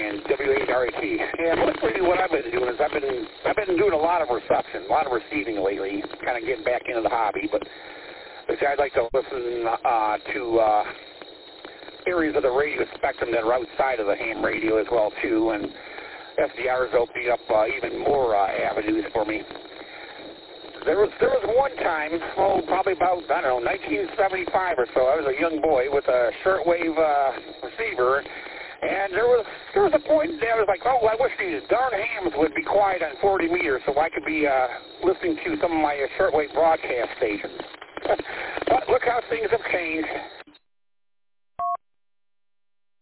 and WHRAT. Yeah, mostly what I've been doing is I've been doing a lot of reception, a lot of receiving lately, kind of getting back into the hobby. But I'd like to listen to areas of the radio spectrum that are outside of the ham radio as well too, and SDR is opening up even more avenues for me. There was one time, probably about, 1975 or so. I was a young boy with a shortwave receiver, and there was a point there I was like, I wish these darn hams would be quiet on 40 meters so I could be listening to some of my shortwave broadcast stations. But look how things have changed.